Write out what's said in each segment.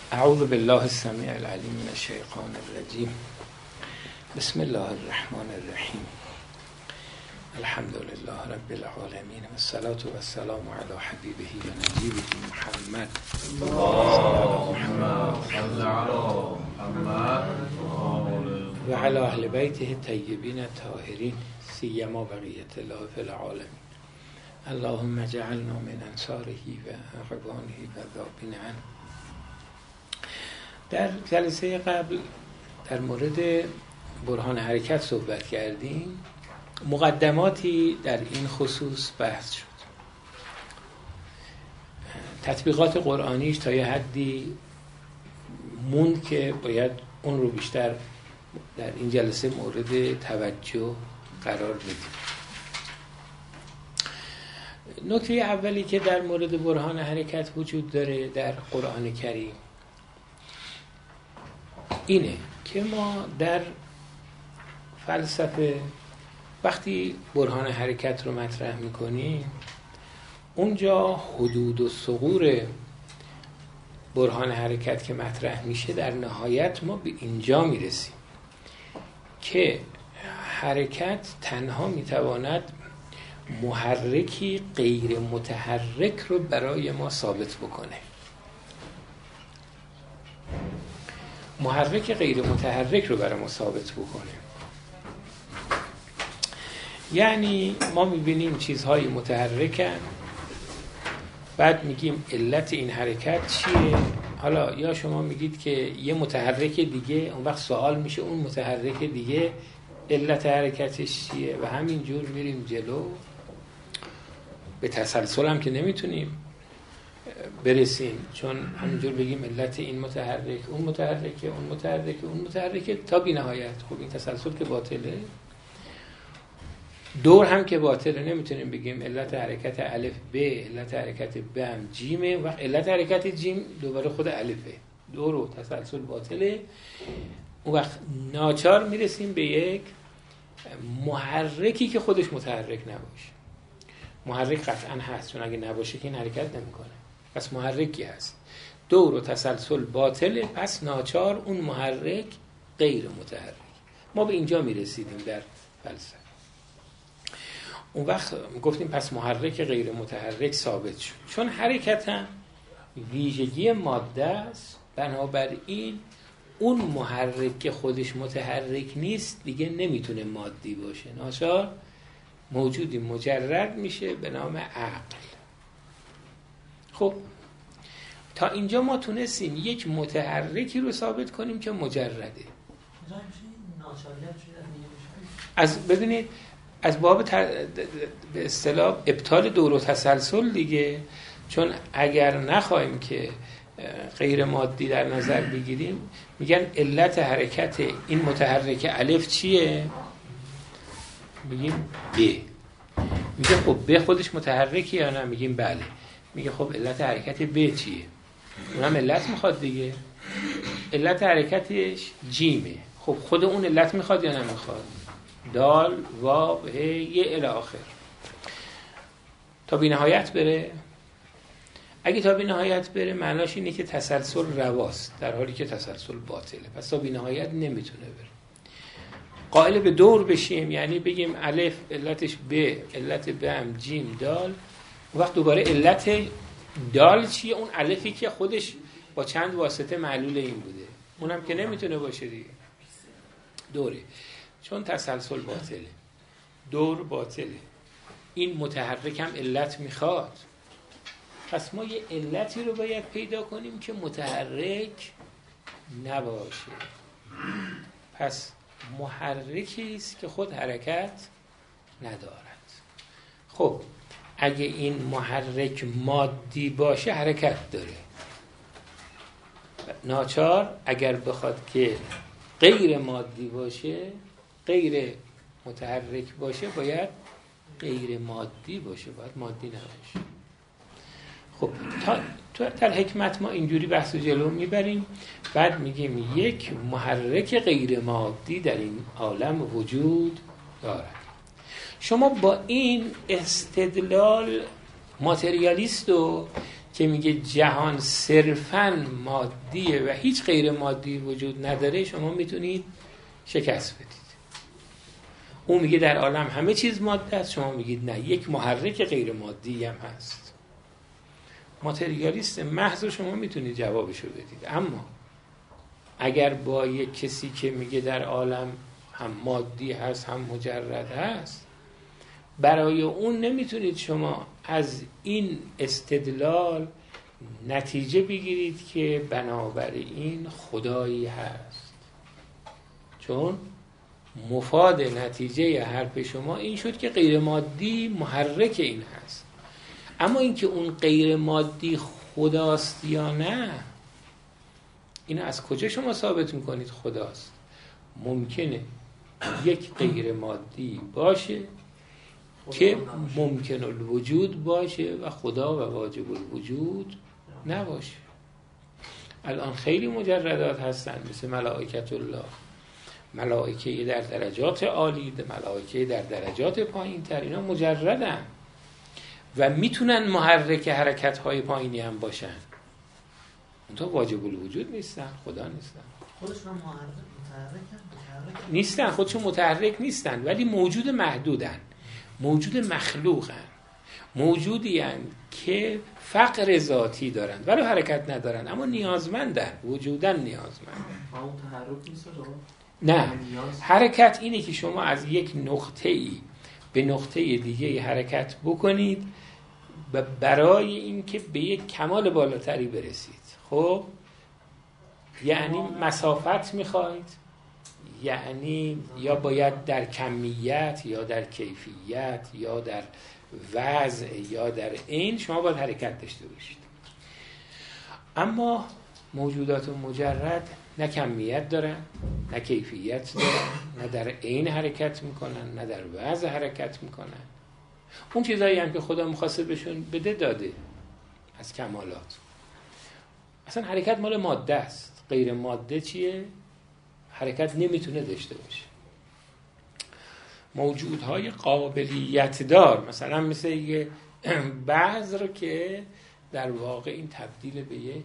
اعوذ بالله السمیع العلیم من الشیطان الرجیم. بسم الله الرحمن الرحیم. الحمد لله رب العالمین و الصلاة و السلام علی حبیبه و نجیبه محمد و علی اهل بیته الطیبین الطاهرین سیما بقیة الله فی العالمین. اللهم اجعلنا من انصاره و اعوانه و ذابین عنه. در جلسه قبل در مورد برهان حرکت صحبت کردیم. مقدماتی در این خصوص بحث شد. تطبیقات قرآنیش تا یه حدی موند که باید اون رو بیشتر در این جلسه مورد توجه قرار بدیم. نکته اولی که در مورد برهان حرکت وجود داره در قرآن کریم اینه که ما در فلسفه وقتی برهان حرکت رو مطرح میکنیم اونجا حدود و ثغور برهان حرکت که مطرح میشه در نهایت ما به اینجا میرسیم که حرکت تنها میتواند محرکی غیر متحرک رو برای ما ثابت بکنه. محرک غیر متحرک رو برای ما ثابت بکنه. یعنی ما میبینیم چیزهای متحرکن، بعد میگیم علت این حرکت چیه. حالا یا شما میگید که یه متحرک دیگه، اون وقت سوال میشه اون متحرک دیگه علت حرکتش چیه و همینجور میریم جلو. به تسلسل هم که نمیتونیم برسیم، چون همینجور بگیم علت این متحرک، اون متحرکه، اون متحرکه، اون متحرکه تا بی نهایت. خب این تسلسل که باطله، دور هم که باطله. نمیتونیم بگیم علت حرکت الف ب، علت حرکت ب هم جیمه، وقت علت حرکت جیم دوباره خود الفه. دور و تسلسل باطله. اون وقت ناچار میرسیم به یک محرکی که خودش متحرک نباشه. محرک قطعا هست، چون اگه نباشه که این حرکت نمیکنه. پس محرکی هست. دور و تسلسل باطله، پس ناچار اون محرک غیر متحرک. ما به اینجا میرسیدیم در فلسفه. اون وقت گفتیم پس محرک غیر متحرک ثابت شد، چون حرکت هم ویژگی ماده است. بنابراین اون محرک که خودش متحرک نیست دیگه نمیتونه مادی باشه، ناچار موجودی مجرد میشه به نام عقل. خب تا اینجا ما تونستیم یک متحرکی رو ثابت کنیم که مجرده. از ببینید از باب به اصطلاح ابطال دور و تسلسل دیگه، چون اگر نخواهیم که غیر مادی در نظر بگیریم میگن علت حرکت این متحرک الف چیه؟ میگیم ب. میگه خب ب خودش متحرکی یا نه؟ میگیم بله. میگه خب علت حرکت ب چیه؟ اونم علت میخواد دیگه. علت حرکتش جیمه. خب خود اون علت میخواد یا نمیخواد؟ دال واو ه ی الی آخر تا بی نهایت بره. اگه تا بی نهایت بره معناش اینه که تسلسل رواست، در حالی که تسلسل باطله. پس تا بی نهایت نمیتونه بره. قائل به دور بشیم یعنی بگیم الف علتش ب، علت ب هم جیم دال. اون وقت دوباره علت دال چیه؟ اون الفی که خودش با چند واسطه معلول این بوده، اونم که نمیتونه باشه دیگه. دوره، چون تسلسل باطله، دور باطله، این متحرک هم علت میخواد. پس ما یه علتی رو باید پیدا کنیم که متحرک نباشه. پس محرکی است که خود حرکت ندارد. خب اگه این محرک مادی باشه حرکت داره. ناچار اگر بخواد که غیر مادی باشه، غیر متحرک باشه، باید غیر مادی باشه، باید مادی نباشه. خب تا در حکمت ما اینجوری بحث جلو میبریم. بعد میگیم یک محرک غیر مادی در این عالم وجود دارد. شما با این استدلال ماتریالیست و که میگه جهان صرفاً مادیه و هیچ غیر مادی وجود نداره، شما میتونید شکست بدید. اون میگه در عالم همه چیز ماده است، شما میگید نه، یک محرک غیر مادی هم هست. ماتریالیست محض شما میتونید جوابشو بدید. اما اگر با یک کسی که میگه در عالم هم مادی هست هم مجرد هست، برای اون نمیتونید شما از این استدلال نتیجه بگیرید که بنابراین خدایی هست، چون مفاد نتیجه حرف شما این شد که غیر مادی محرک این هست. اما اینکه اون غیر مادی خداست یا نه، اینو از کجا شما ثابت میکنید خداست؟ ممکنه یک غیر مادی باشه که ممکن الوجود باشه و خدا و واجب الوجود نباشه. الان خیلی مجردات هستن مثل ملائکت الله، ملائکه در درجات عالی، ملائکه در درجات پایین تر، اینا مجردن و میتونن محرک حرکت‌های پایینی هم باشن. اونتا واجب الوجود نیستن، خدا نیستن. خودشون محرک نیستن، خودشون متحرک نیستن، ولی موجود محدودن، موجود مخلوقن، موجودی هن که فقر ذاتی دارن ولو حرکت ندارن، اما نیازمندن، وجودن نیازمندن. اون تحرک نیست رو؟ نه، حرکت اینه که شما از یک نقطه‌ای به نقطه دیگه حرکت بکنید و برای اینکه به یک کمال بالاتری برسید. خب یعنی مسافت میخواید، یعنی یا باید در کمیت یا در کیفیت یا در وضع یا در عین شما باید حرکت داشته باشید. اما موجودات مجرد نه کمیت دارن، نه کیفیت دارن، نه در عین حرکت میکنن، نه در وضع حرکت میکنن. اون چیزایی هم که خدا میخواسته بهشون بده داده از کمالات. اصلا حرکت مال ماده است، غیر ماده چیه؟ حرکت نمیتونه داشته باشه. موجودهای قابلیت دار مثلا مثل یه بذر که در واقع این تبدیل به یک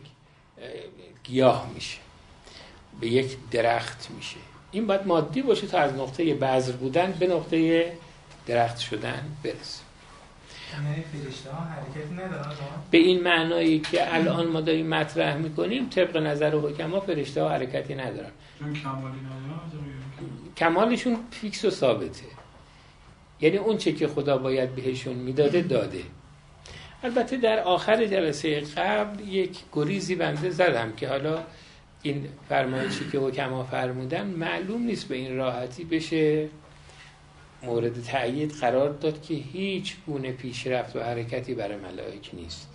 گیاه میشه، به یک درخت میشه، این باید مادی باشه تا از نقطه بذر بودن به نقطه درخت شدن برسه. فرشته ها حرکتی ندارن؟ به این معنایی که الان ما داریم مطرح میکنیم طبق نظر حکما فرشته ها حرکتی ندارن، چون کمالی ندارن. کمالشون فیکس و ثابته، یعنی اون چه که خدا باید بهشون میداده داده. البته در آخر جلسه قبل یک گریزی بنده زدم که حالا این فرمایشی که حکما فرمودن معلوم نیست به این راحتی بشه مورد تأیید قرار داد که هیچ گونه پیشرفت و حرکتی برای ملائک نیست.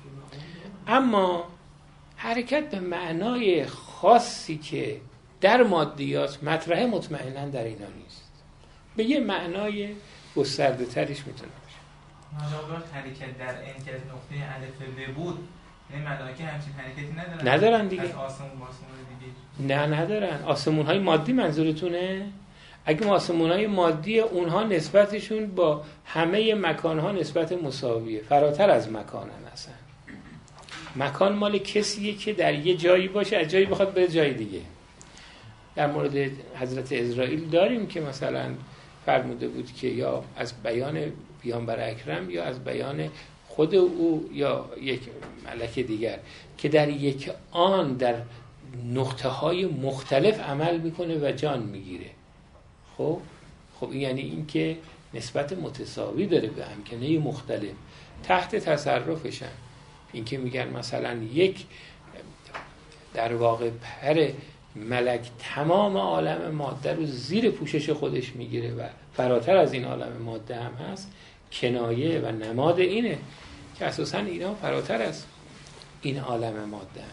اما حرکت به معنای خاصی که در مادیات مطرحه مطمئناً در اینا نیست، به یه معنای گسترده ترش میتونه باشه. مجابات حرکت در این که نقطه الف ب بود، یعنی ملائکه همچین حرکتی ندارن دیگه. از آسمون دیگه نه ندارن. آسمون های مادی منظورتونه؟ اگه آسمون های مادی اونها نسبتشون با همه مکان ها نسبت مساویه، فراتر از مکانن. اصلا مکان مال کسیه که در یه جایی باشه از جایی بخواد به جای دیگه. در مورد حضرت اسرائیل داریم که مثلا فرموده بود که یا از بیان پیامبر اکرم یا از بیان خود او یا یک ملک دیگر که در یک آن در نقطه های مختلف عمل میکنه و جان میگیره. خب این یعنی این که نسبت متساوی داره به امکنه مختلف تحت تصرفشن. این که میگن مثلا یک در واقع پر ملک تمام عالم ماده رو زیر پوشش خودش میگیره و فراتر از این عالم ماده هم هست، کنایه و نماد اینه که اساساً اینا فراتر از این عالم ماده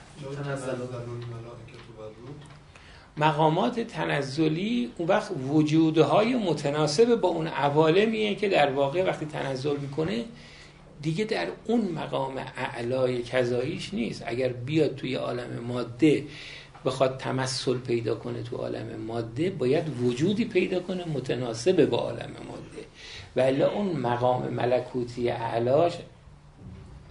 مقامات تنزلی اون وقت وجودهای متناسب با اون عوالمیه که در واقع وقتی تنزل میکنه دیگه در اون مقام اعلای کذاییش نیست. اگر بیاد توی عالم ماده بخواد تمثل پیدا کنه تو عالم ماده باید وجودی پیدا کنه متناسب با عالم ماده، ولی اون مقام ملکوتی اعلاش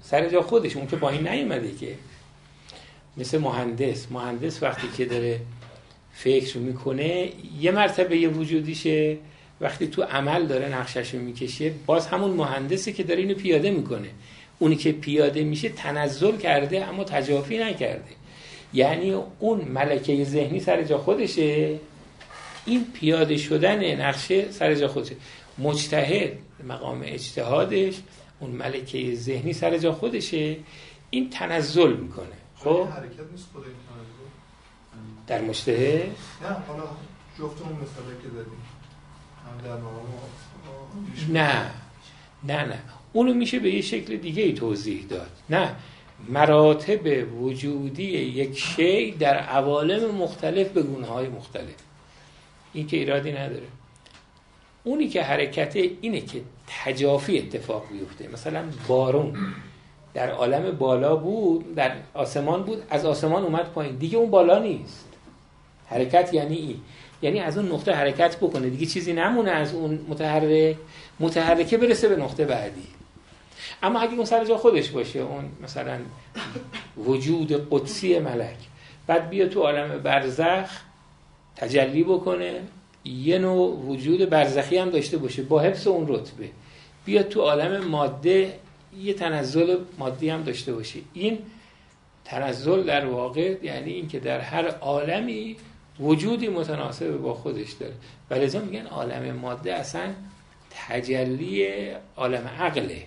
سر جا خودش، اون که پایین نیومده که. مثل مهندس وقتی که داره فکر میکنه یه مرتبه یه وجودیشه، وقتی تو عمل داره نقشه‌شو میکشه باز همون مهندسی که داره اینو پیاده میکنه. اونی که پیاده میشه تنزل کرده اما تجافی نکرده، یعنی اون ملکه ذهنی سر جا خودشه، این پیاده شدن نقشه سر جا خودشه. مجتهد مقام اجتهادش، اون ملکه ذهنی سر جا خودشه، این تنزل میکنه. خب حرکت نیست خود این تنزل در مجتهد؟ نه حالا جفتمون مثلا که زدیم هم در مقام نه اونو میشه به یه شکل دیگه ای توضیح داد. نه، مراتب وجودی یک شی در عوالم مختلف به گونه‌های مختلف، این که ایرادی نداره. اونی که حرکته اینه که تجافی اتفاق بیفته. مثلا بارون در عالم بالا بود، در آسمان بود، از آسمان اومد پایین، دیگه اون بالا نیست. حرکت یعنی این، یعنی از اون نقطه حرکت بکنه، دیگه چیزی نمونه از اون متحرکه برسه به نقطه بعدی. اما اگه اون سر جا خودش باشه، اون مثلا وجود قدسی ملک، بعد بیا تو عالم برزخ تجلی بکنه، یه نوع وجود برزخی هم داشته باشه با حفظ اون رتبه، بیا تو عالم ماده یه تنزل مادی هم داشته باشه. این تنزل در واقع یعنی این که در هر عالمی وجودی متناسب با خودش داره. ولذا میگن عالم ماده اصلا تجلی عالم عقله،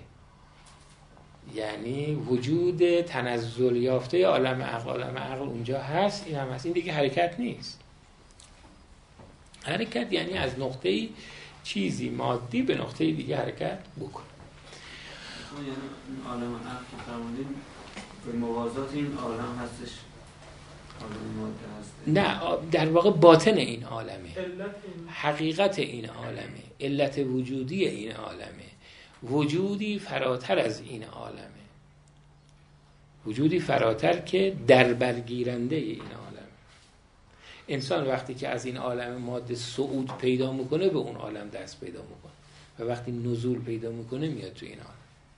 یعنی وجود تنزل یافته عالم عقل اونجا هست، این هم هست. این دیگه حرکت نیست. حرکت یعنی از نقطه چیزی مادی به نقطه دیگه حرکت بکن. یعنی این عالم عقل که فرمودین به موازات این عالم هستش، عالم ماده هست؟ نه، در واقع باطن این عالمه، حقیقت این عالمه، علت وجودی این عالمه، وجودی فراتر از این عالمه، وجودی فراتر که در برگیرنده این عالمه. انسان وقتی که از این عالم ماده صعود پیدا میکنه به اون عالم دست پیدا میکنه و وقتی نزول پیدا میکنه میاد تو این عالم.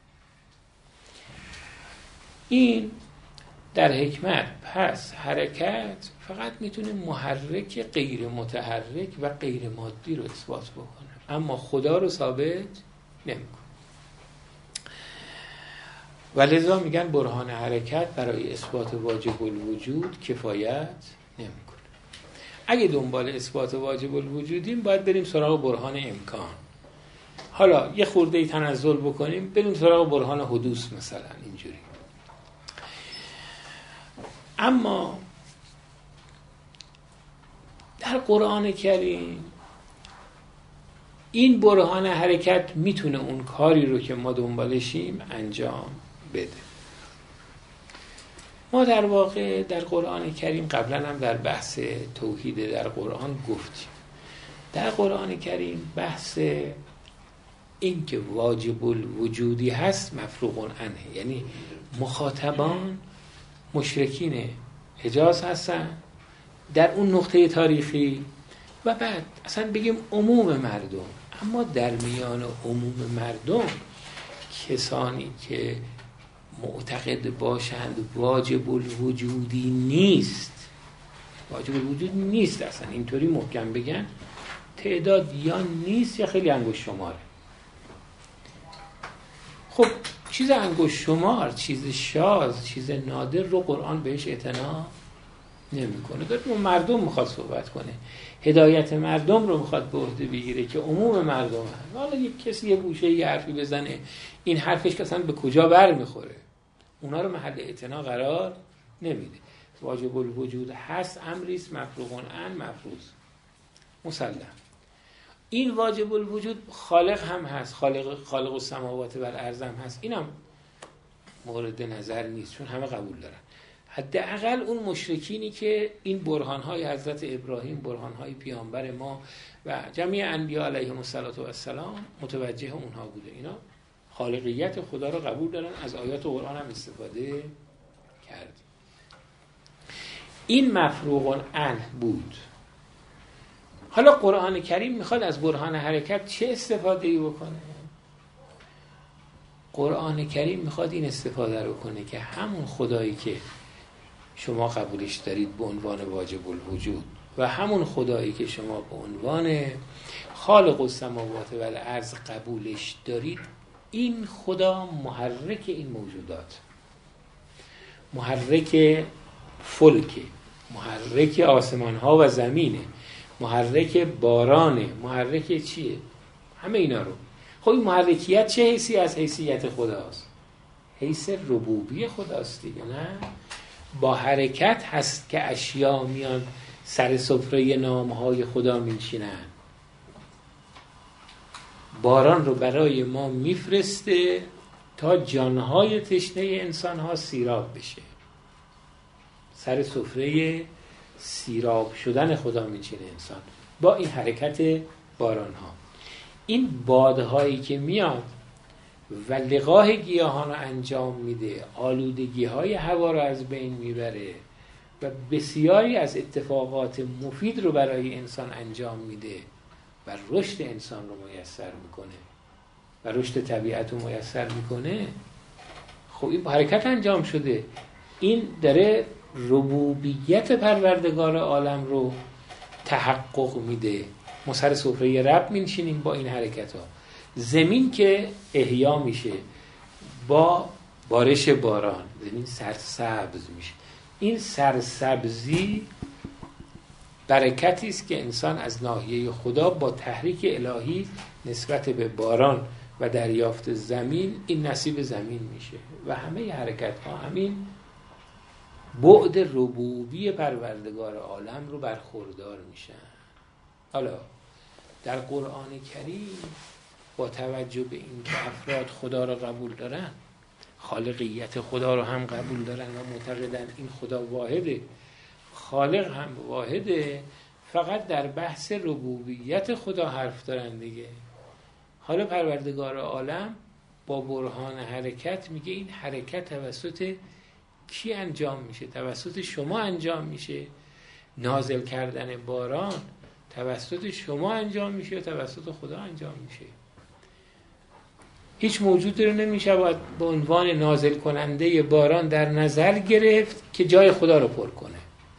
این در حکمت. پس حرکت فقط میتونه محرک غیر متحرک و غیر مادی رو اثبات بکنه، اما خدا رو ثابت نمیکنه. ولذا میگن برهان حرکت برای اثبات واجب الوجود کفایت نمیکنه. اگه دنبال اثبات واجب الوجودیم باید بریم سراغ برهان امکان. حالا یه خورده تنزل بکنیم بریم سراغ برهان حدوث مثلا اینجوری. اما در قرآن کریم این برهان حرکت میتونه اون کاری رو که ما دنبالشیم انجام بده. ما در واقع در قرآن کریم قبلا هم در بحث توحید در قرآن گفتیم. در قرآن کریم بحث این که واجب الوجودی هست مفروغ عنه، یعنی مخاطبان مشرکین حجاز هستن در اون نقطه تاریخی و بعد اصلا بگیم عموم مردم. اما در میان عموم مردم کسانی که معتقد باشند واجب الوجودی نیست، واجب الوجود نیست، اصلا اینطوری محکم بگن تعداد یا نیست یا خیلی انگشت شماره. خب چیز انگشت شمار، چیز شاذ، چیز نادر رو قرآن بهش اعتنا نمیکنه. داره اون مردم میخواد صحبت کنه، هدایت مردم رو میخواد به عهده بگیره که عموم مردم هست. حالا یک کسی یه گوشه یه حرفی بزنه، این حرفش که اصلا به کجا بر میخوره، اونا رو محل اعتنا قرار نمیده. واجب الوجود هست، امریست مفروغ عنه، مفروض مسلم. این واجب الوجود خالق هم هست، خالق السماوات و الارض هم هست، اینم مورد نظر نیست چون همه قبول دارن. حداقل اون مشرکینی که این برهانهای حضرت ابراهیم، برهانهای پیامبر ما و جمیع انبیاء علیهم السلام متوجه اونها بوده، اینا خالقیت خدا رو قبول دارن، از آیات قرآن هم استفاده کردیم. این مفروغ عنه بود. حالا قرآن کریم میخواد از برهان حرکت چه استفاده‌ای بکنه؟ قرآن کریم میخواد این استفاده رو کنه که همون خدایی که شما قبولش دارید به عنوان واجب الوجود و همون خدایی که شما به عنوان خالق السماوات و الارض قبولش دارید، این خدا محرک این موجودات، محرک فلکه، محرک آسمان ها و زمینه، محرک بارانه، محرک چیه؟ همه اینا رو. خب این محرکیت چه حیثی از حیثیت خداست؟ حیث ربوبی خداست دیگه، نه؟ با حرکت هست که اشیا میان سر سفره نامهای خدا میشینن. باران رو برای ما میفرسته تا جانهای تشنه انسانها سیراب بشه. سر سفره سیراب شدن خدا میچینه انسان با این حرکت باران ها. این بادهایی که میاد و لقاح گیاهان رو انجام میده، آلودگی های هوا رو از بین میبره و بسیاری از اتفاقات مفید رو برای انسان انجام میده و رشد انسان رو میسر میکنه و رشد طبیعت رو میسر میکنه. خب این حرکت انجام شده، این داره ربوبیت پروردگار عالم رو تحقق میده. ما سر سفره رب میشینیم با این حرکت ها. زمین که احیا میشه با بارش باران، زمین سرسبز میشه. این سرسبزی برکتی است که انسان از ناحیه خدا با تحریک الهی نسبت به باران و دریافت زمین این نصیب زمین میشه و همه حرکت ها همین بعد ربوبی پروردگار عالم رو برخوردار میشن. حالا در قرآن کریم با توجه به این که افراد خدا رو قبول دارن، خالقیت خدا رو هم قبول دارن و معتقدن این خدا واحده، خالق هم واحده، فقط در بحث ربوبیت خدا حرف دارن دیگه. حالا پروردگار عالم با برهان حرکت میگه این حرکت توسط کی انجام میشه؟ توسط شما انجام میشه. نازل کردن باران توسط شما انجام میشه و توسط خدا انجام میشه. هیچ موجودی رو نمیشه باید به عنوان نازل کننده باران در نظر گرفت که جای خدا رو پر کنه.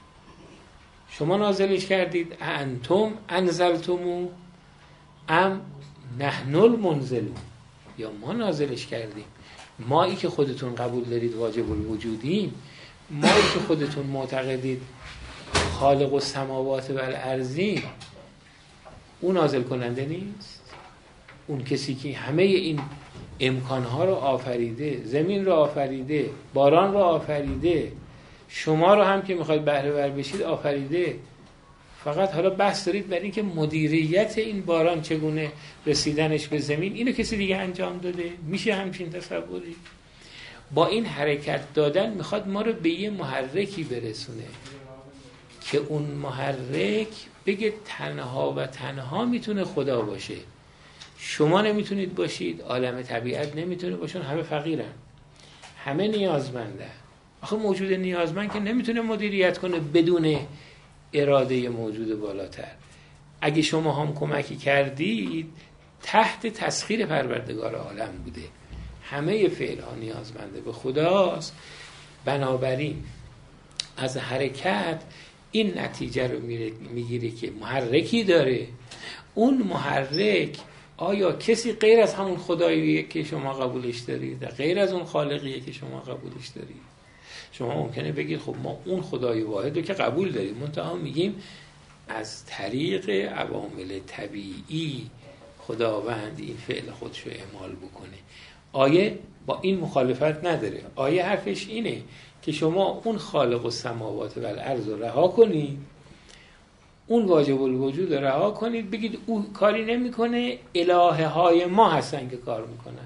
شما نازلش کردید، انتم انزلتمو ام نحن المنزلون، یا ما نازلش کردیم. مایی که خودتون قبول دارید واجب الوجودیم، مایی که خودتون معتقدید خالق السماوات و الارضیم، اون نازل کننده نیست؟ اون کسی که همه این امکانها رو آفریده، زمین رو آفریده، باران رو آفریده، شما رو هم که میخواید بهره ور بشید آفریده. فقط حالا بحث دارید برای اینکه مدیریت این باران چگونه رسیدنش به زمین، اینو کسی دیگه انجام داده؟ میشه همچین تصوری؟ با این حرکت دادن میخواد ما رو به یه محرکی برسونه که اون محرک بگه تنها و تنها میتونه خدا باشه. شما نمیتونید باشید، عالم طبیعت نمیتونه باشن، همه فقیرن، همه نیازمندن. آخه موجود نیازمند که نمیتونه مدیریت کنه بدون اراده موجود بالاتر. اگه شما هم کمکی کردید تحت تسخیر پروردگار عالم بوده. همه فعل ها نیازمنده به خداست. بنابراین از حرکت این نتیجه رو میگیره که محرکی داره. اون محرک آیا کسی غیر از همون خداییه که شما قبولش دارید، غیر از اون خالقیه که شما قبولش دارید؟ شما ممکنه بگید خب ما اون خدای واحد رو که قبول داریم، منتها میگیم از طریق عوامل طبیعی خداوند این فعل خودش رو اعمال بکنه. آیه با این مخالفت نداره. آیه حرفش اینه که شما اون خالق السماوات و الارض رو رها کنید، اون واجب الوجود رو رها کنید، بگید او کاری نمیکنه، الهه های ما هستن که کار میکنن.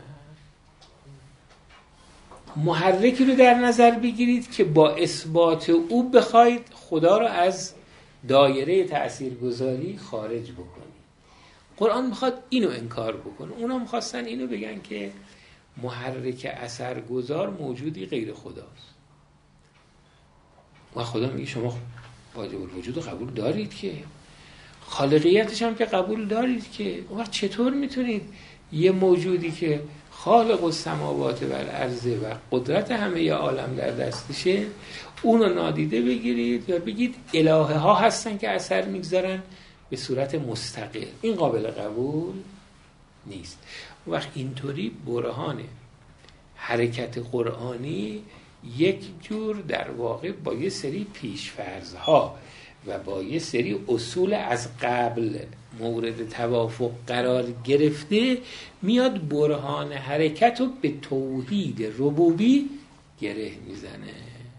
محرکی رو در نظر بگیرید که با اثبات او بخواید خدا رو از دایره تأثیرگذاری خارج بکنید. قرآن میخواد اینو انکار بکنه. اونا میخواستن اینو بگن که محرک اثرگذار موجودی غیر خداست و خدا میگه شما واجب الوجود رو قبول دارید که، خالقیتش هم که قبول دارید که، اون وقت چطور میتونید یه موجودی که خالق السماوات و الارض و قدرت همه عالم در دستشه، اونو نادیده بگیرید و بگید الهه ها هستن که اثر میگذارن به صورت مستقل. این قابل قبول نیست. وقت اینطوری برهان حرکت قرآنی یک جور در واقع با یه سری پیش‌فرض‌ها و با یه سری اصول از قبل مورد توافق قرار گرفته میاد برهان حرکت رو به توحید ربوبی گره میزنه.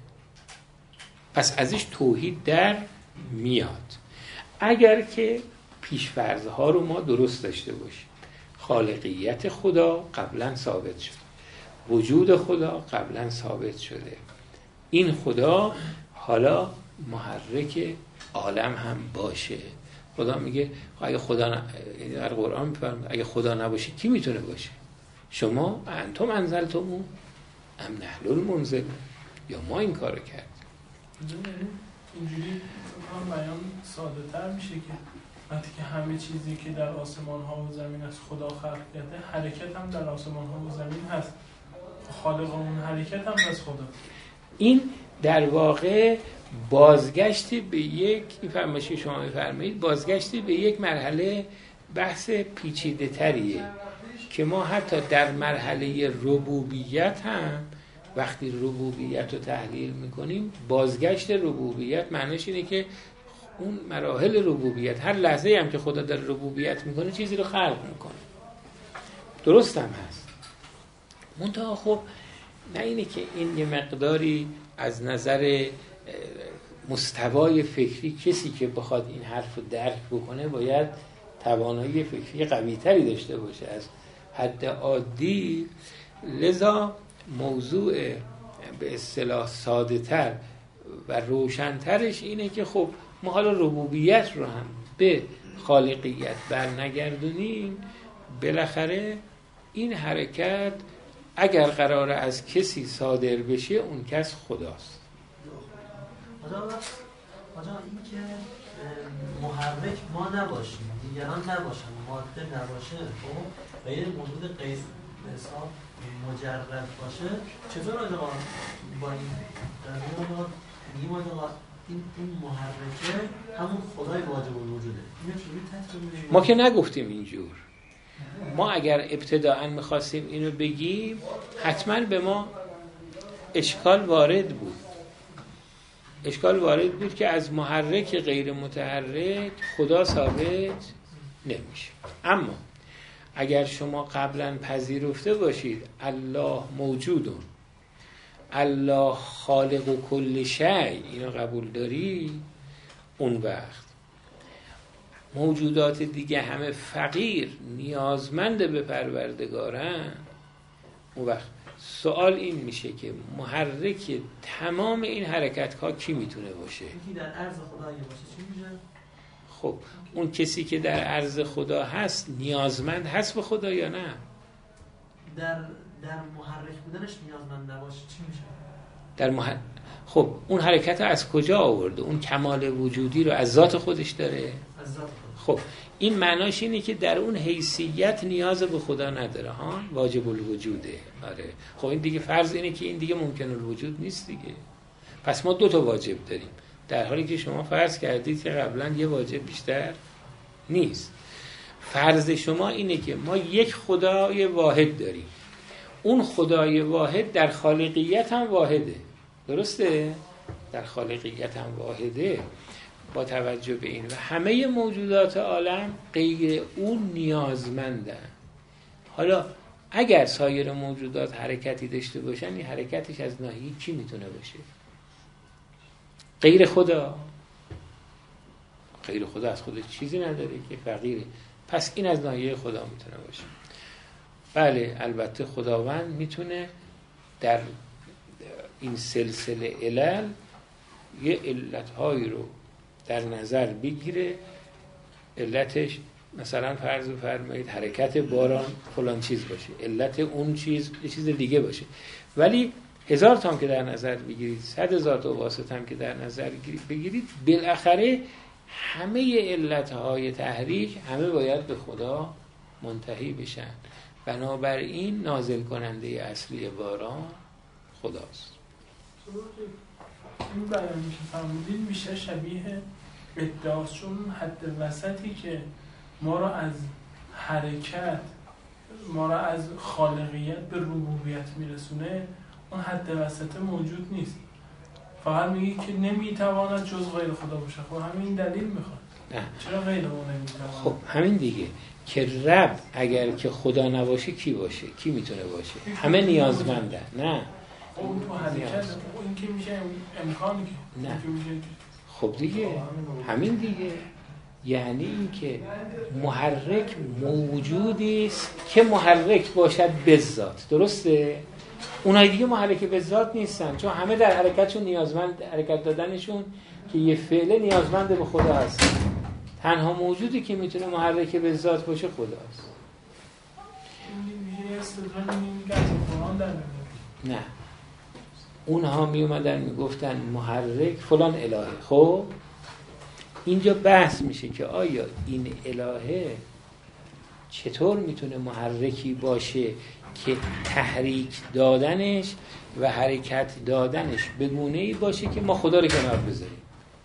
پس ازش توحید در میاد. اگر که پیش‌فرض‌ها رو ما درست داشته باشیم، خالقیت خدا قبلا ثابت شده، وجود خدا قبلا ثابت شده، این خدا حالا محرک عالم هم باشه. خدا میگه اگه خدا در قرآن میفرمه اگه خدا نباشه کی میتونه باشه؟ شما انتم انزلتمو ام نحن المنزلون، یا ما این کارو کردیم. اینجوری هم بیان ساده تر میشه که وقتی که همه چیزی که در آسمان ها و زمین از خدا خلق کرده، حرکت هم در آسمان ها و زمین هست، خالق اون حرکت هم از خدا. این در واقع بازگشتی به یک فرمایشی شما میفرمایید، بازگشتی به یک مرحله بحث پیچیده تریه که ما حتی در مرحله ربوبیت هم وقتی ربوبیت رو تحلیل میکنیم، بازگشت ربوبیت معنیش اینه که اون مراحل ربوبیت هر لحظه هم که خدا در ربوبیت میکنه چیزی رو خلق میکنه. درست هم هست. منتها خب نه اینه که این یه مقداری از نظر مستوای فکری کسی که بخواد این حرف رو درک بکنه باید توانایی فکری قوی تری داشته باشه از حد عادی. لذا موضوع به اصطلاح ساده تر و روشنترش اینه که خب ما حالا ربوبیت رو هم به خالقیت برنگردونیم، بالاخره این حرکت اگر قراره از کسی صادر بشه اون کس خداست. آجا این که محرک ما نباشیم، دیگران نباشن، ماده نباشه، خب و یه موجود قیس به حساب مجرد باشه، چطور آجا با این قضیه میگیم آجا این محرکه همون خدای واجب الوجوده؟ ما که نگفتیم اینجور. ما اگر ابتداعاً می‌خواستیم اینو بگیم حتماً به ما اشکال وارد بود. اشکال وارد بود که از محرک غیر متحرک خدا ثابت نمیشه. اما اگر شما قبلا پذیرفته باشید الله موجودون، الله خالق و کل شی، اینو قبول داری، اون وقت موجودات دیگه همه فقیر نیازمند به پروردگارن. اون وقت سوال این میشه که محرک تمام این حرکت ها کی میتونه باشه؟ یکی در عرض خدا باشه چی میشه؟ خب اون کسی که در عرض خدا هست نیازمند هست به خدا یا نه؟ در محرک بودنش نیازمند نباشه چی میشه؟ خب اون حرکت ها از کجا آورده؟ اون کمال وجودی رو از ذات خودش داره؟ از ذات خب این معناش اینه که در اون حیثیت نیاز به خدا نداره ها، واجب الوجوده. آره خب این دیگه فرض اینه که این دیگه ممکن الوجود نیست دیگه. پس ما 2 تا واجب داریم، در حالی که شما فرض کردید که قبلا یه واجب بیشتر نیست. فرض شما اینه که ما یک خدای واحد داریم، اون خدای واحد در خالقیت هم واحده. درسته؟ در خالقیت هم واحده با توجه به این و همه موجودات عالم غیر اون نیازمندن. حالا اگر سایر موجودات حرکتی داشته باشن، این حرکتش از ناحیه کی میتونه باشه؟ غیر خدا. غیر خدا از خودش چیزی نداره که فقیره، پس این از ناحیه خدا میتونه باشه. بله البته خداوند میتونه در این سلسله علل یه علتهایی رو در نظر بگیره. علتش مثلا فرض فرمایید حرکت باران فلان چیز باشه، علت اون چیز یه چیز دیگه باشه، ولی 1000 تا هم که در نظر بگیرید، 100,000 تا واسطه هم که در نظر بگیرید، بالاخره همه علتهای تحریک همه باید به خدا منتهی بشن. بنابراین نازل کننده اصلی باران خداست. این بیانی که فرمودین میشه شبیه ادعاست، چون حد وسطی که ما را از حرکت، ما را از خالقیت به ربوبیت میرسونه، اون حد وسط موجود نیست. فقط میگه که نمیتواند جز غیر خدا باشه. خب همین دلیل میخواد. نه. چرا غیر اون نمیتواند؟ خب همین دیگه که رب اگر که خدا نباشه کی باشه؟ کی میتونه باشه؟ همه نیازمندن. نه اون تو حرکت این که میشه امکانی که نه. میشه. خب دیگه همین دیگه، یعنی این که محرک موجودی است که محرک باشد به ذات. درسته؟ اونای دیگه محرک به ذات نیستن، چون همه در حرکتشون نیازمند حرکت دادنشون که یه فعل نیازمند به خدا هست. تنها موجودی که میتونه محرک به ذات باشه خداست. این استدلال میگه از قرآن در میاد. نه، اونها می اومدن میگفتن محرک فلان الهه. خب اینجا بحث میشه که آیا این الهه چطور میتونه محرکی باشه که تحریک دادنش و حرکت دادنش به گونه‌ای باشه که ما خدا رو کنار بذاریم.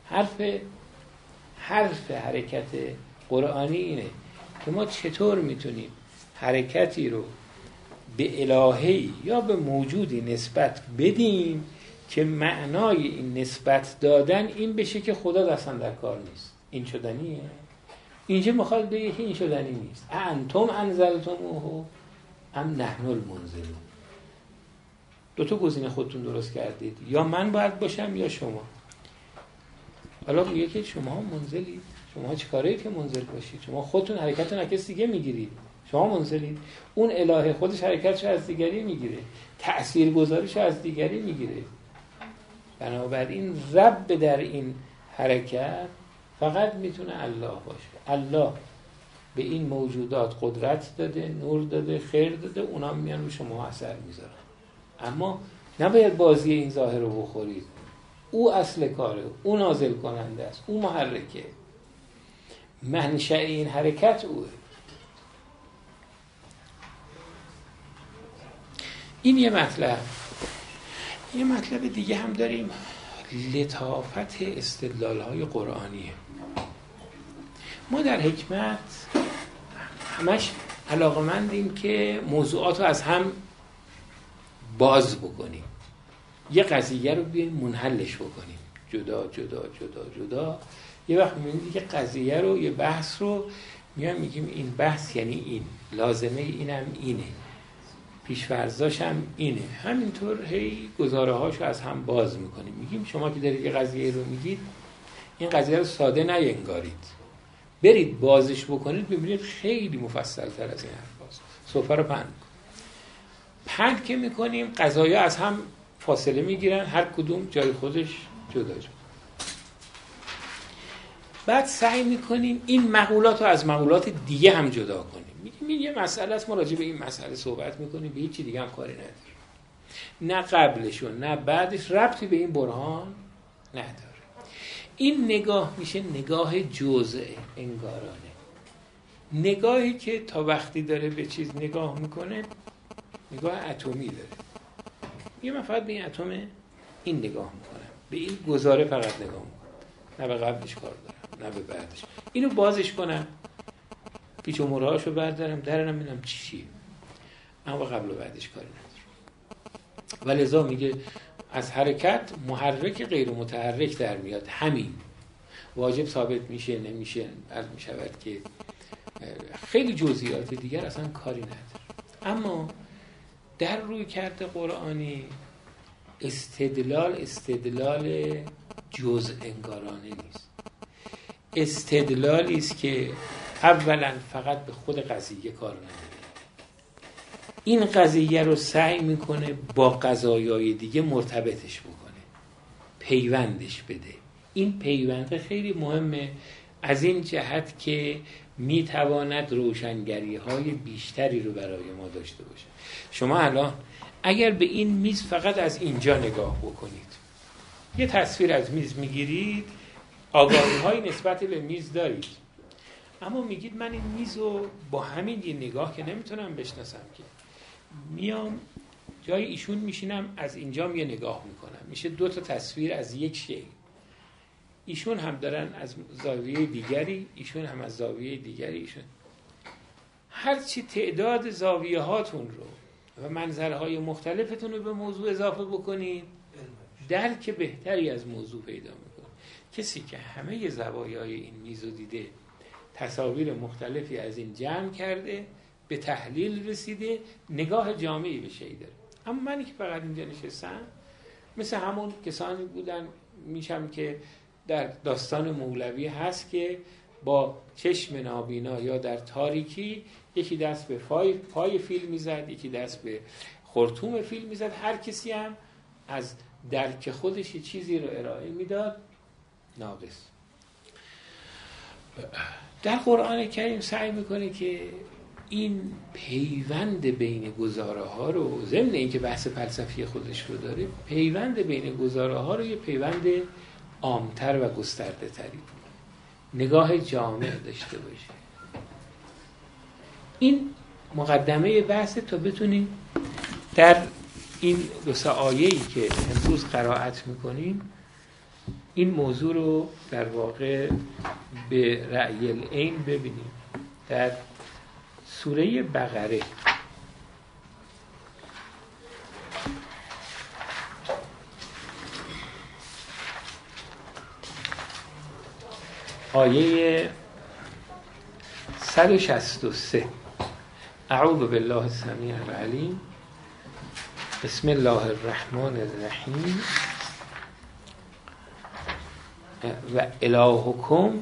حرف حرکت قرآنی اینه که ما چطور میتونیم حرکتی رو به الهه‌ای یا به موجودی نسبت بدیم که معنای این نسبت دادن این بشه که خدا اصلا در کار نیست. این شدنیه. اینجا میخواد بگه که این شدنی نیست. انتم انزلتموه ام نحن المنزلون. دو تا گزینه خودتون درست کردید، یا من باید باشم یا شما. حالا میگه که شما منزلید. شما چه کارید که منزل باشید؟ شما خودتون حرکتتون از کسی دیگه میگیرید. شما منزلید. اون الهه خودش حرکتشو از دیگری میگیره، تاثیرگذاریشو از دیگری میگیره. بنابراین رب در این حرکت فقط میتونه الله باشه. الله به این موجودات قدرت داده، نور داده، خیر داده، اونا میان رو شما اثر میذارن. اما نباید بازی این ظاهر رو بخورید. او اصل کاره، او نازل کننده است، او محرکه، منشأ این حرکت اوه. این یه مطلب دیگه هم داریم، لطافت استدلال‌های قرآنیه. ما در حکمت همش علاقمندیم که موضوعات رو از هم باز بکنیم، یه قضیه رو بیایم منحلش بکنیم، جدا جدا جدا جدا. یه وقت می‌بینید که قضیه رو، یه بحث رو میگیم این بحث یعنی این، لازمه اینم اینه، پیش‌فرضاش هم اینه. همینطور هی گزاره‌هاشو از هم باز میکنیم. میگیم شما که دارید یه قضیه رو میگید، این قضیه رو ساده نینگارید، برید بازش بکنید، ببینید خیلی مفصل‌تر از این حرفاست. سفره رو پند که میکنیم، قضایا از هم فاصله میگیرن، هر کدوم جای خودش جدا جدا. بعد سعی میکنیم این مقولات رو از مقولات دیگه هم جدا کنیم. میگیم این یه مسئله است، ما راجع به این مسئله صحبت میکنیم، به هیچ چیز دیگه هم کاری نداره، نه قبلش و نه بعدش ربطی به این برهان نداره. این نگاه میشه نگاه جزء انگارانه، نگاهی که تا وقتی داره به چیز نگاه میکنه نگاه اتمی داره. یه من فقط به این اتم این نگاه میکنم، به این گزاره فقط نگاه میکنم، نه به قبلش کار دارم نه به بعدش. اینو بازش کنم، پیچ و مرهاشو بردارم، درنم ببینم چیه، اما به قبل و بعدش کاری ندارم. و لذا میگه از حرکت محرک غیر متحرک در میاد. همین واجب ثابت میشه نمیشه، عرض میشود که خیلی جزئیات دیگر اصلا کاری نداره. اما در روی کرده قرآنی استدلال جزء انگارانه نیست. استدلالی است که اولا فقط به خود قضیه کار نداره، این قضیه رو سعی میکنه با قضایای دیگه مرتبطش بکنه، پیوندش بده. این پیوند خیلی مهمه از این جهت که میتواند روشنگری های بیشتری رو برای ما داشته باشه. شما الان اگر به این میز فقط از اینجا نگاه بکنید، یه تصویر از میز میگیرید، آگاهی های نسبت به میز دارید، اما میگید من این میزو با همین یه نگاه که نمیتونم بشناسم که میام جای ایشون میشینم از اینجام یه نگاه میکنم، میشه 2 تا تصویر از یک شی. ایشون هم دارن از زاویه دیگری، ایشون هم از زاویه دیگری. ایشون هرچی تعداد زاویه هاتون رو و منظرهای مختلفتون رو به موضوع اضافه بکنید درک بهتری از موضوع پیدا میکنید. کسی که همه زوایای این میز رو دیده، تصاویر مختلفی از این جمع کرده، به تحلیل رسیده، نگاه جامعی به شی داره. اما منی که فقط اینجا نشستم مثل همون کسانی بودن میشم که در داستان مولوی هست که با چشم نابینا یا در تاریکی یکی دست به پای فیل میزد، یکی دست به خرطوم فیل میزد، هر کسی هم از درک خودش چیزی رو ارائه میداد ناقص. در قرآن کریم سعی میکنه که این پیوند بین گزاره ها رو، ضمن اینکه بحث فلسفی خودش رو داره، پیوند بین گزاره ها رو یه پیوند عامتر و گسترده تری، نگاه جامع داشته باشه. این مقدمه بحث تا بتونیم در این 2 آیه‌ای که امروز قرائت میکنیم این موضوع رو در واقع به رأی العین ببینیم. در سوره بقره آیه 163 اعوذ بالله السمیع العلیم بسم الله الرحمن الرحیم و الهکم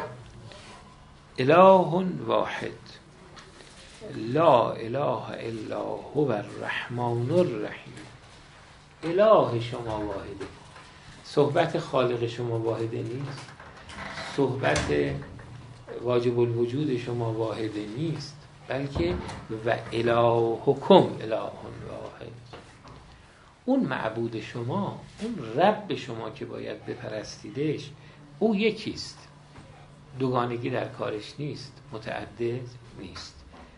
اله واحد لا اله الا هو الرحمن الرحیم. اله شما واحده، صحبت خالق شما واحده نیست، صحبت واجب الوجود شما واحده نیست، بلکه و الهکم اله واحد. اون معبود شما، اون رب شما که باید بپرستیدش، او یکیست، دوگانگی در کارش نیست، متعدد نیست.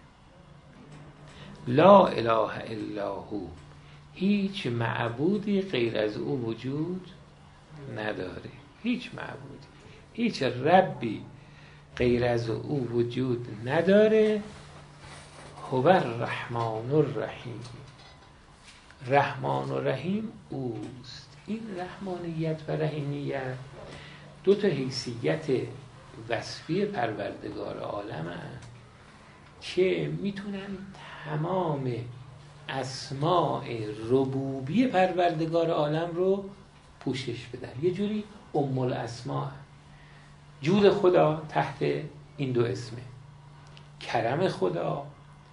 لا اله الا هو، هیچ معبودی غیر از او وجود نداره، هیچ معبودی، هیچ ربی غیر از او وجود نداره. هو الرحمن الرحیم، رحمان و رحیم اوست. این رحمانیت و رحیمیت 2 تا حیثیت وصفی پروردگار عالم هست که میتونن تمام اسماء ربوبی پروردگار عالم رو پوشش بدن. یه جوری ام الاسماء، جود خدا تحت این 2 اسمه، کرم خدا،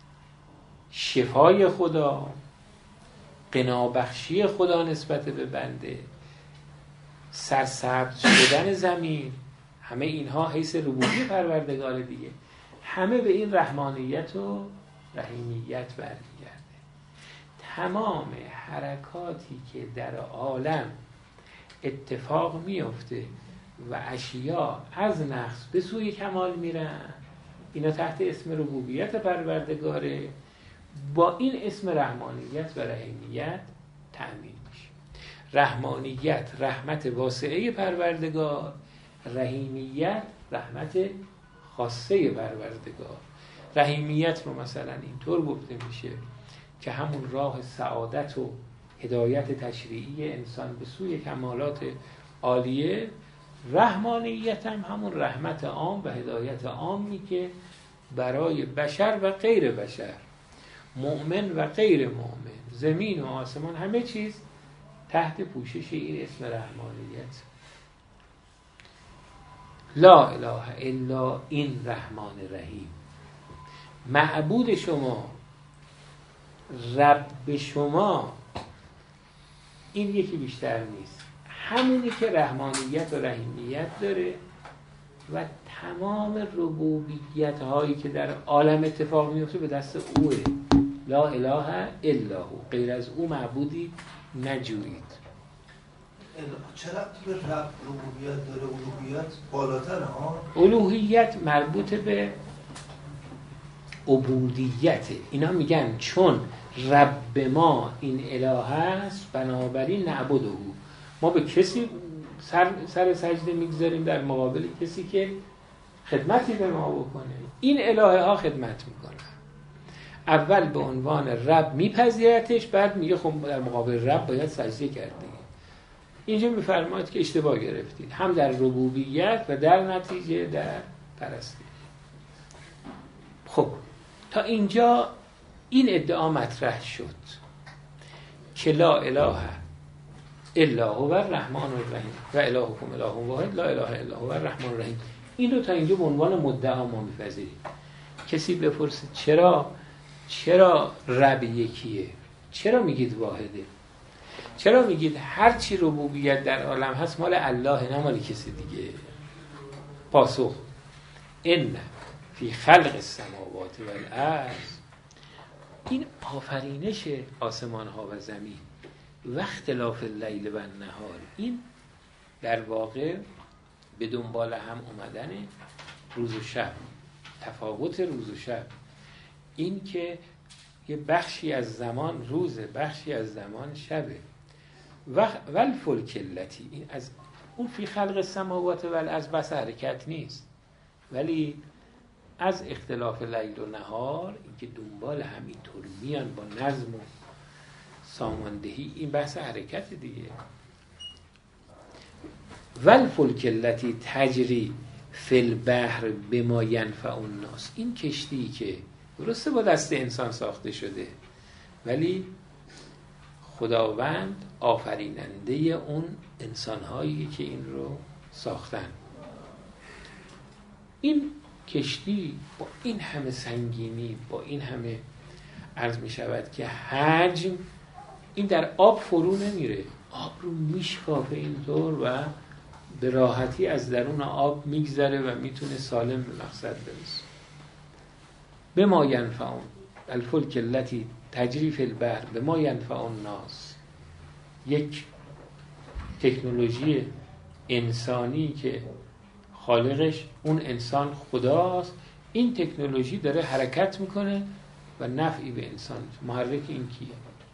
شفای خدا، قنابخشی خدا نسبت به بنده، سرسبز شدن زمین، همه اینها حیث ربوبی پروردگار دیگه، همه به این رحمانیت و رحیمیت برمیگرده. تمام حرکاتی که در عالم اتفاق میفته و اشیا از نقص به سوی کمال میرن، اینا تحت اسم ربوبیت پروردگاره، با این اسم رحمانیت و رحیمیت تأمین میشه. رحمانیت رحمت واسعه پروردگار، رحیمیت رحمت خاصه پروردگار. رحیمیت رو مثلا اینطور گفته میشه که همون راه سعادت و هدایت تشریعی انسان به سوی کمالات عالیه. رحمانیت هم همون رحمت عام و هدایت عامی که برای بشر و غیر بشر، مؤمن و غیر مؤمن، زمین و آسمان، همه چیز تحت پوشش این اسم رحمانیت. لا اله الا این رحمان رحیم. معبود شما، رب شما، این یکی بیشتر نیست، همونی که رحمانیت و رحیمیت داره و تمام ربوبیت هایی که در عالم اتفاق میفته به دست اوه. لا اله الا هو، غیر از او معبودی نجویید. چرا به رب ربوبیت داره؟ الوهیت بالاتره ها؟ الوهیت مربوط به عبودیته. اینا میگن چون رب ما این اله است بنابراین نعبده. ما به کسی سر سجده میگذاریم در مقابل کسی که خدمتی به ما بکنه. این الهه ها خدمت میکنن. اول به عنوان رب میپذیرتش، بعد میگه خب در مقابل رب باید سجده کردی. اینجا میفرماید که اشتباه گرفتید، هم در ربوبیت و در نتیجه در پرستش. خب تا اینجا این ادعا مطرح شد که لا اله الا هو الرحمن الرحیم و الهکم اله واحد لا اله الا هو الرحمن الرحیم. این رو تا اینجا به عنوان مدعا ما میپذیریم. کسی بپرسه چرا رب یکیه؟ چرا میگید واحده؟ چرا میگید هر چی ربوبیت در عالم هست مال الله نه مال کسی دیگه؟ پاسخ ان فی خلق السماوات والارض، این آفرینش آسمان ها و زمین و اختلاف اللیل و النهار، این در واقع به دنبال هم اومدن روز و شب، تفاوت روز و شب، این که یه بخشی از زمان روزه، بخشی از زمان شبه. و الفلک التی، این از اون فی خلق السماوات والارض بس حرکت نیست، ولی از اختلاف لیل و نهار، این که دنبال همینطور میان با نظم و ساماندهی، این بحث حرکت دیگه. والفلک التی تجری فی البحر بما ینفع الناس، این کشتی که درسته با دست انسان ساخته شده، ولی خداوند آفریننده اون انسان‌هایی که این رو ساختن. این کشتی با این همه سنگینی، با این همه عرض می شود که حجم، این در آب فرو نمیره، آب رو میشکافه اینطور و به راحتی از درون آب میگذره و میتونه سالم به مقصد برسه. به ما ینفعون الفلک التی تجری فی البحر به ما ینفع الناس، یک تکنولوژی انسانی که خالقش اون انسان خداست، این تکنولوژی داره حرکت میکنه و نفعی به انسان. محرک این کیه؟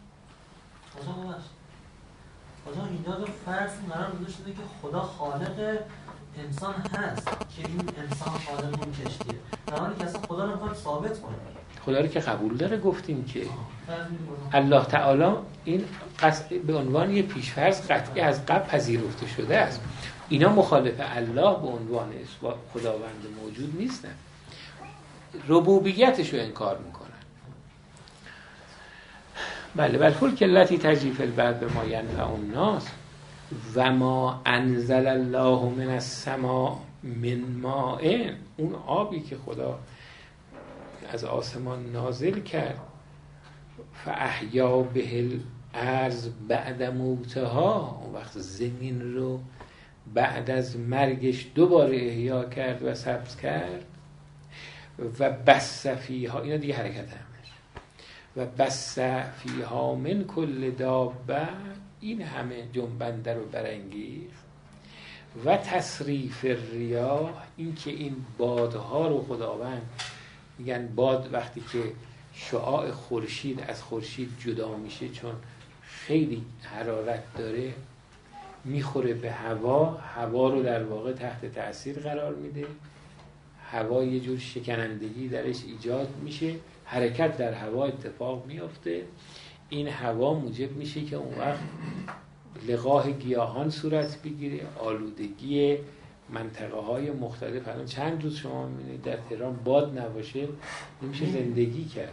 خدا اینا رو فرض قرار داده شده که خدا خالق انسان هست، که این انسان خالق اون کشتیه، در حالی که اصلا خدا رو میخواد ثابت کنه. خدا رو که قبول داره، گفتیم که الله تعالی این به عنوان یه پیشفرض قطعی از قبل پذیرفته شده است. اینا مخالف الله به عنوان خداوند موجود نیستن، ربوبیتش رو انکار میکنن. بله، والفلک التی تجری فی البحر بما ینفع الناس و ما انزل الله من السماء من ماء، اون آبی که خدا از آسمان نازل کرد، فاحیا به الارض بعد موتها، اون وقت زمین رو بعد از مرگش دوباره احیا کرد و سبز کرد. و بث فیها، اینا دیگه حرکت همش، و بث فیها من کل دابه، این همه جنبنده رو برانگیخت. و تصریف الریاح، این که این بادها رو خداوند، میگن باد وقتی که شعاع خورشید از خورشید جدا میشه، چون خیلی حرارت داره، میخوره به هوا رو در واقع تحت تأثیر قرار میده، هوا یه جور شکنندگی درش ایجاد میشه، حرکت در هوا اتفاق میفته، این هوا موجب میشه که اون وقت لقاح گیاهان صورت بگیره، آلودگی منطقه های مختلف. الان چند روز شما میبینید در تهران باد نباشه نمیشه زندگی کرد.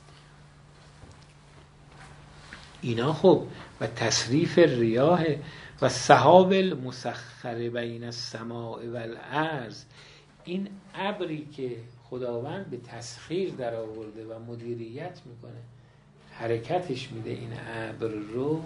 اینا خب و تصریف ریاح و سحاب المسخر بین السماء والارض، این ابری که خداوند به تسخیر در آورده و مدیریت میکنه، حرکتش میده این ابر رو،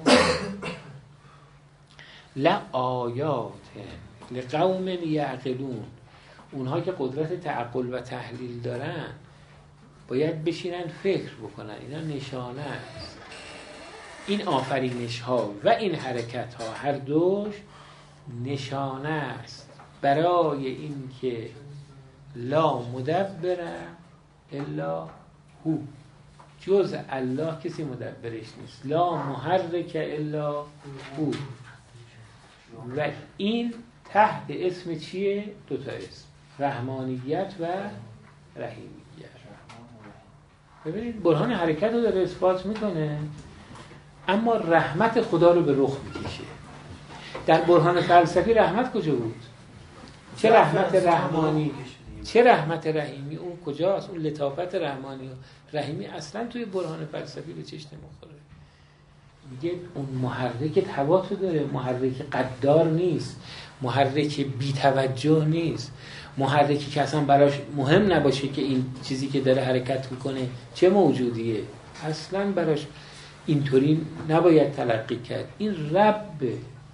لآیات لقوم یعقلون، اونها که قدرت تعقل و تحلیل دارن باید بشینن فکر بکنن، اینا نشانه است. این آفرینش ها و این حرکت ها هر دوش نشانه است برای این که لا مدبر الا هو، جز الله کسی مدبرش نیست. لا محرک الا هو. و این تحت اسم چیه؟ دوتا اسم، رحمانیت و رحیمیت. ببینید برهان حرکت رو داره اثبات میکنه، اما رحمت خدا رو به رخ میکشه. در برهان فلسفی رحمت کجا بود؟ چه رحمت رحمانی، چه رحمت رحیمی، اون کجاست؟ اون لطافت رحمانی و رحیمی اصلا توی برهان فلسفی به چشم نمیخوره. میگه اون محرک تواتر داره، محرک قدار نیست، محرک بی‌توجه نیست، محرکی که اصلا براش مهم نباشه که این چیزی که داره حرکت میکنه چه موجودیه، اصلا براش اینطوری نباید تلقی کرد. این رب،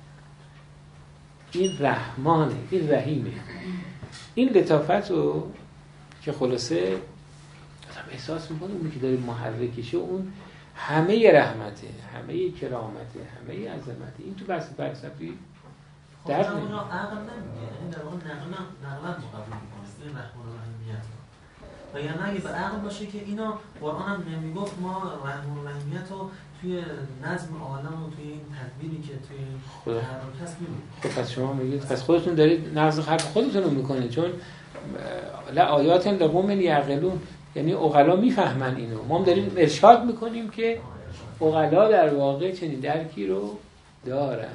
این رحمانه، این رحیمه. این لطافت رو که خلاصه آدم احساس میکنه اونی که داره محرکشه اون همه رحمته، همه کرامته، همه عظمته. این تو بحث فلسفی در نمیاد. اونجا عقل نمیگه، این در واقع نقلت مقابل میکنه این رحمان و رحیمیت. و یعنی اگه به عقل باشه که اینا قرآن هم نمیگفت ما رحمان و رحیمیت رو توی نظم عالم و توی این تدبیری که توی حرکت هست میبینید. خب پس شما میگید پس خودتون دارید نقض حرف خودتون رو میکنید، چون لا آیات لقوم یعقلون، یعنی عقلا میفهمن اینو. ما هم داریم ارشاد میکنیم که عقلا در واقع چنین درکی رو دارن.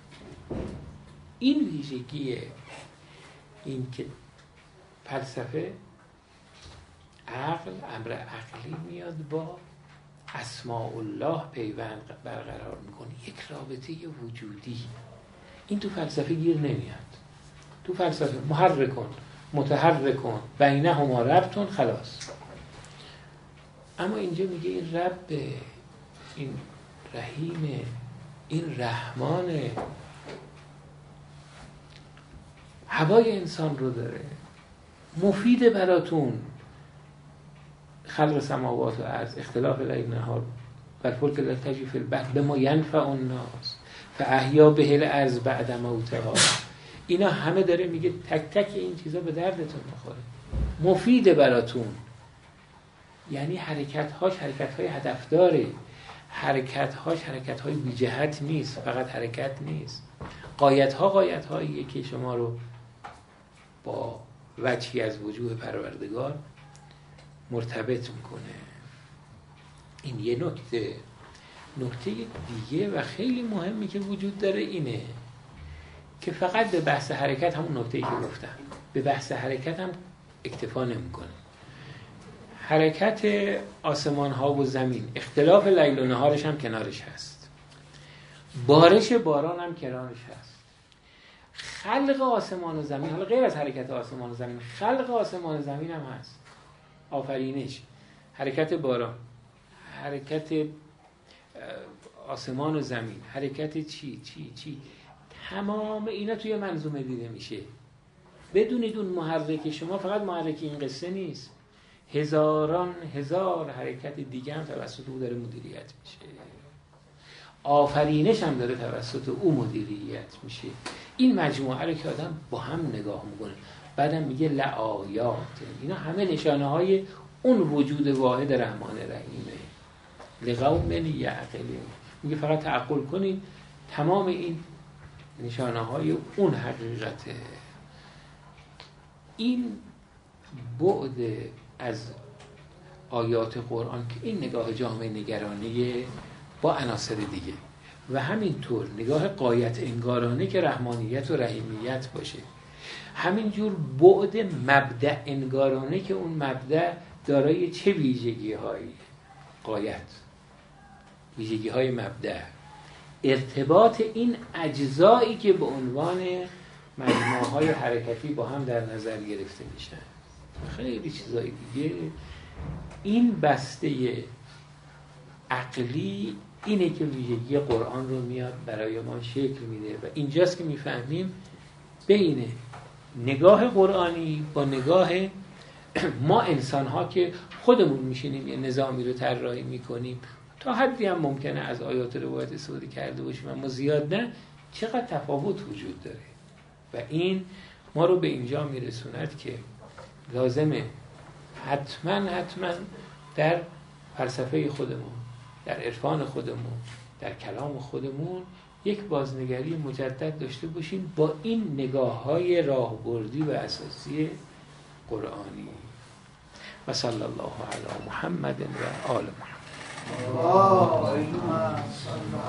این ویژگیه، این که فلسفه عقل، امر عقلی میاد با اسماء الله پیوند برقرار میکنه، یک رابطه وجودی. این تو فلسفه گیر نمیاد. تو فلسفه محرکون متحرکون بینهما ربطون خلاص. اما اینجا میگه این رب، این رحیم، این رحمان، هوای انسان رو داره، مفید براتون. خلق سماوات و ارض، اختلاف لیل نهار و الفلک التي تجری فی البحر بما ینفع الناس فاحیا به الارض بعد موتها. اینا همه داره میگه تک تک این چیزا به دردتون میخوره، مفید براتون. یعنی حرکت‌هاش حرکت‌های هدفداره، حرکت‌هاش حرکت‌های بی جهت نیست، فقط حرکت نیست. قایت‌هاییه که شما رو با وجهی از وجوه پروردگار مرتبط میکنه. این یه نکته دیگه و خیلی مهمی که وجود داره اینه که فقط به بحث حرکت، همون نکته‌ای که گفتم، به بحث حرکت هم اکتفا نمیکنه. حرکت آسمان ها و زمین، اختلاف لیل و نهارش هم کنارش هست، بارش باران هم کنارش هست، خلق آسمان و زمین، حالا غیر از حرکت آسمان و زمین، خلق آسمان و زمین هم هست، آفرینش، حرکت باران، حرکت آسمان و زمین، حرکت چی تمام اینا توی منظومه دیده میشه. بدونید اون محرک شما فقط محرک این قصه نیست، هزاران هزار حرکت دیگه هم توسط او داره مدیریت میشه، آفرینش هم داره توسط او مدیریت میشه. این مجموعه رو که آدم با هم نگاه میکنه بعدم میگه لآیات، اینا همه نشانه های اون وجود واحد رحمان رحیمه. لقوم یعقلون، میگه فقط تعقل کنید، تمام این نشانه های اون حقیقته. این بعد از آیات قرآن که این نگاه جامعه نگرانه با عناصر دیگه و همینطور نگاه غایت انگارانه که رحمانیت و رحیمیت باشه، همینجور بعد مبدأ انگارانه که اون مبدأ دارای چه ویژگی هایی، غایت، ویژگی های مبدأ، ارتباط این اجزایی که به عنوان مجموعه های حرکتی با هم در نظر گرفته میشن، خیلی چیزای دیگه. این بسته عقلی اینه که ویژگی قرآن رو میاد برای ما شکل میده و اینجاست که میفهمیم بین نگاه قرآنی با نگاه ما انسان ها که خودمون میشینیم یه نظامی رو طراحی میکنیم، تا حدی هم ممکنه از آیات روایت استفاده کرده باشیم اما زیاد نه، چقدر تفاوت وجود داره و این ما رو به اینجا میرسوند که لازمه حتما در فلسفه خودمون، در عرفان خودمون، در کلام خودمون یک بازنگری مجدد داشته باشیم با این نگاه‌های راهبردی و اساسی قرآنی. و صلی الله علی محمد و آل محمد.